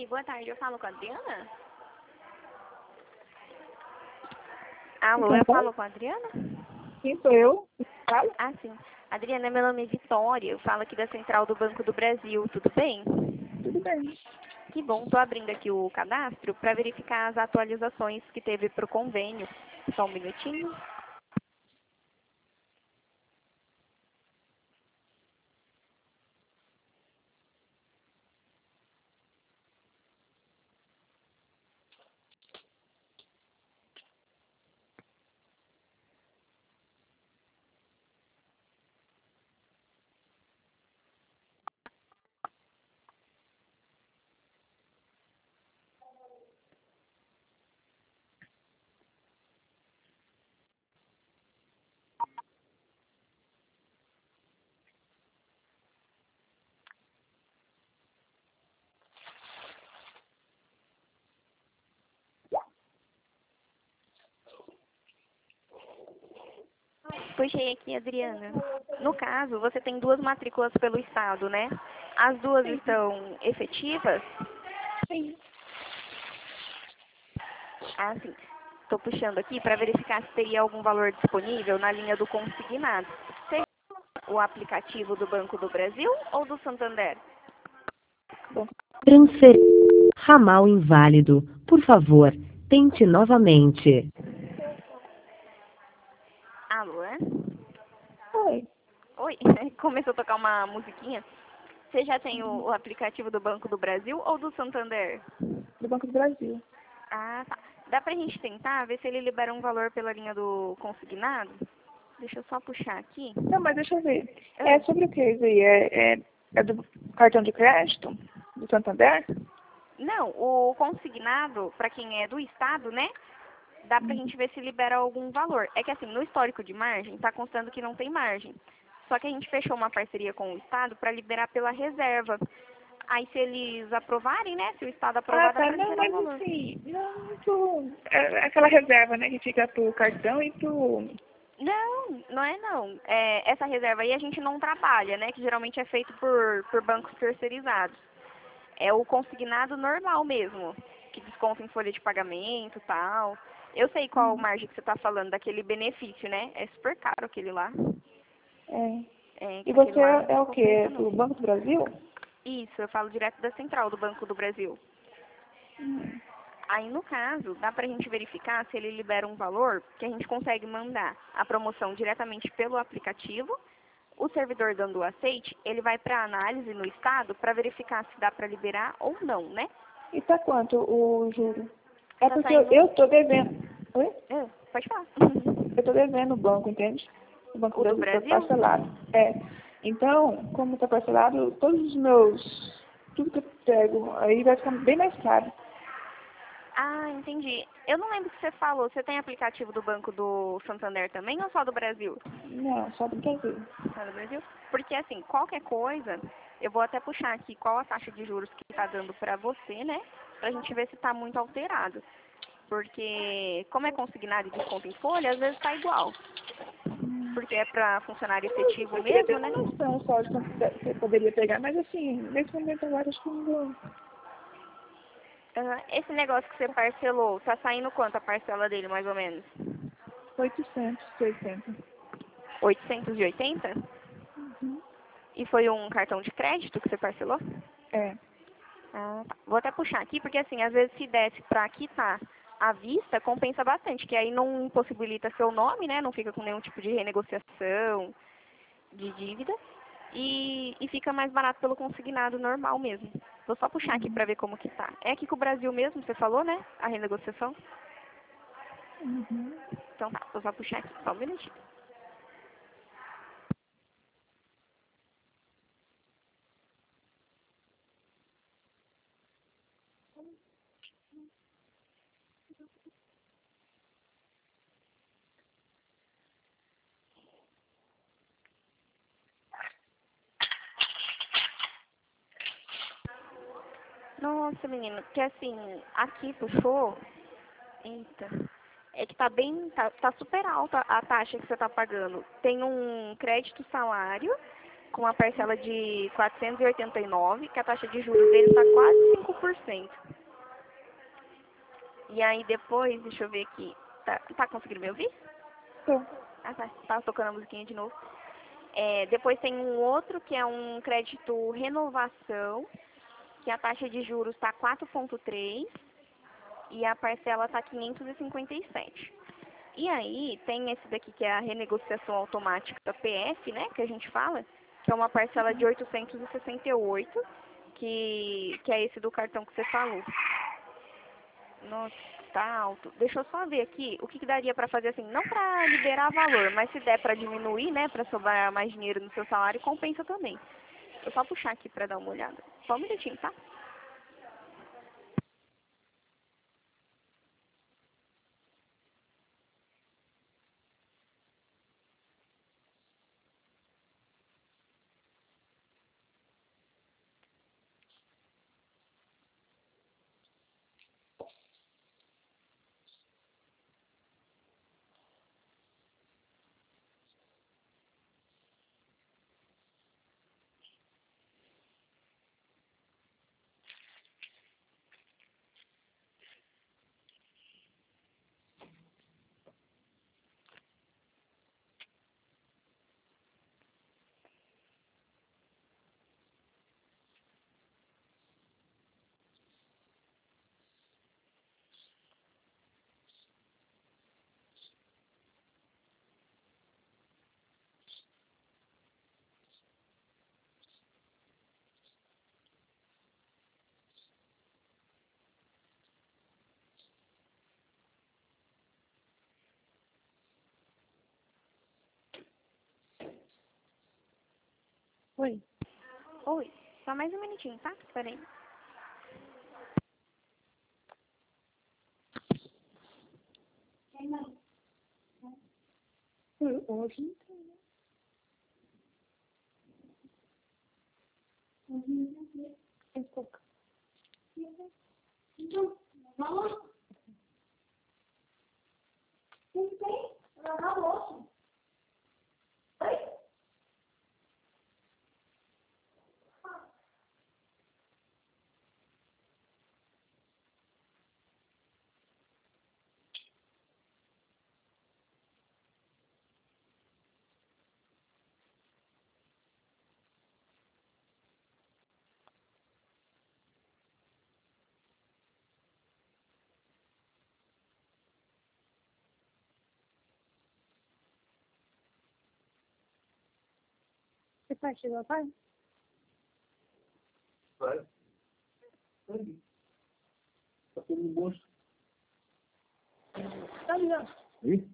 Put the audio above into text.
Oi, boa tarde. Eu falo com a Adriana? Alô, eu falo com a Adriana? Sim, sou eu. Fala. Ah, sim. Adriana, meu nome é Vitória. Eu falo aqui da Central do Banco do Brasil. Tudo bem? Tudo bem. Que bom. Estou abrindo aqui o cadastro para verificar as atualizações que teve para o convênio. Só um minutinho. Puxei aqui, Adriana. No caso, você tem duas matrículas pelo Estado, né? As duas estão efetivas? Sim. Ah, sim. Estou puxando aqui para verificar se teria algum valor disponível na linha do consignado. Seria o aplicativo do Banco do Brasil ou do Santander? Transfer. Ramal inválido. Por favor, tente novamente. Alô, é? Oi. Oi, começou a tocar uma musiquinha. Você já tem o aplicativo do Banco do Brasil ou do Santander? Do Banco do Brasil. Ah, tá. Dá pra gente tentar ver se ele libera um valor pela linha do consignado? Deixa eu só puxar aqui. Não, mas deixa eu ver. É sobre o que isso aí? É do cartão de crédito? Do Santander? Não, o consignado, para quem é do Estado, né? Dá pra gente ver se libera algum valor. É que assim, no histórico de margem, tá constando que não tem margem. Só que a gente fechou uma parceria com o Estado para liberar pela reserva. Aí se eles aprovarem, né? Se o Estado Ah, aprovar, dá tá. pra Não, liberar o mas valor. assim, não muito... É aquela reserva, né, que fica pro cartão e pro... Não, não é não. É, essa reserva aí a gente não trabalha, né? Que geralmente é feito por bancos terceirizados. É o consignado normal mesmo, que desconta em folha de pagamento e tal. Eu sei qual margem que você está falando, daquele benefício, né? É super caro aquele lá. É. É, E aquele você lá não é o quê? É compensa do não. Banco do Brasil? Isso, eu falo direto da central do Banco do Brasil. Hum. Aí, no caso, dá pra gente verificar se ele libera um valor que a gente consegue mandar a promoção diretamente pelo aplicativo. O servidor dando o aceite, ele vai para análise no estado para verificar se dá para liberar ou não, né? E tá quanto o juro? É Tá porque saindo... eu tô devendo. Oi? Pode falar. Eu tô devendo o banco, entende? O Banco O do do Brasil tá Brasil? parcelado. É. Então, como tá parcelado, todos os meus... Tudo que eu pego aí vai ficar bem mais caro. Ah, entendi. Eu não lembro o que você falou. Você tem aplicativo do Banco do Santander também ou só do Brasil? Não, só do Brasil. Só do Brasil? Porque, assim, qualquer coisa, eu vou até puxar aqui qual a taxa de juros que está dando para você, né? Pra gente ver se está muito alterado. Porque, como é consignado e desconto em folha, às vezes está igual. Porque é para funcionário efetivo Eu queria ter mesmo, uma né? noção só de quanto você poderia pegar, mas assim, nesse momento agora acho que não vou. Esse negócio que você parcelou, tá saindo quanto a parcela dele, mais ou menos? 880. 880? Uhum. E foi um cartão de crédito que você parcelou? É. Ah, tá. Vou até puxar aqui, porque assim, às vezes se desse pra quitar à vista, compensa bastante, que aí não impossibilita seu nome, né? Não fica com nenhum tipo de renegociação de dívida. E fica mais barato pelo consignado normal mesmo. Vou só puxar aqui pra ver como que tá. É aqui com o Brasil mesmo, você falou, né? A renegociação? Uhum. Então tá, vou só puxar aqui, só um minutinho. Nossa, menino, que assim, aqui puxou. Eita. É que tá bem, tá super alta a taxa que você tá pagando. Tem um crédito salário com uma parcela de 489, que a taxa de juros dele está quase 5%. E aí depois, deixa eu ver aqui, tá conseguindo me ouvir? Tô. Ah, tá. Tava tocando a musiquinha de novo. Depois tem um outro que é um crédito renovação, que a taxa de juros está 4,3 e a parcela está 557. E aí tem esse daqui que é a renegociação automática da PF, né, que a gente fala, que é uma parcela de 868, que é esse do cartão que você falou. Nossa, tá alto. Deixa eu só ver aqui o que daria pra fazer assim, não pra liberar valor, mas se der pra diminuir, né, pra sobrar mais dinheiro no seu salário, compensa também. Vou só puxar aqui pra dar uma olhada. Só um minutinho, tá? Oi. Oi, só mais um minutinho, tá? Espera aí. Hoje não tem, né? Tem pouco. Você pai chegou, pai? Vai. Tá todo mundo bom? Tá ligado? Hein?